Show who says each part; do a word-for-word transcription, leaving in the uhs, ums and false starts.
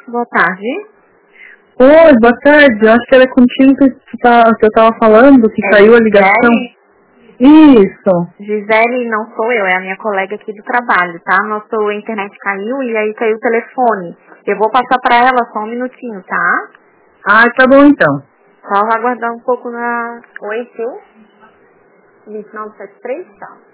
Speaker 1: Boa tarde.
Speaker 2: Oi, boa tarde. Eu acho que era contigo que, tu tá, que eu tava falando, que
Speaker 1: É
Speaker 2: caiu a ligação.
Speaker 1: Gisele?
Speaker 2: Isso.
Speaker 1: Gisele não sou eu, é a minha colega aqui do trabalho, tá? Nossa internet caiu e aí caiu o telefone. Eu vou passar pra ela só um minutinho, tá?
Speaker 2: Ah, tá bom então.
Speaker 1: Só aguardar um pouco na... Oi, tio? vinte e nove setenta e três, tá?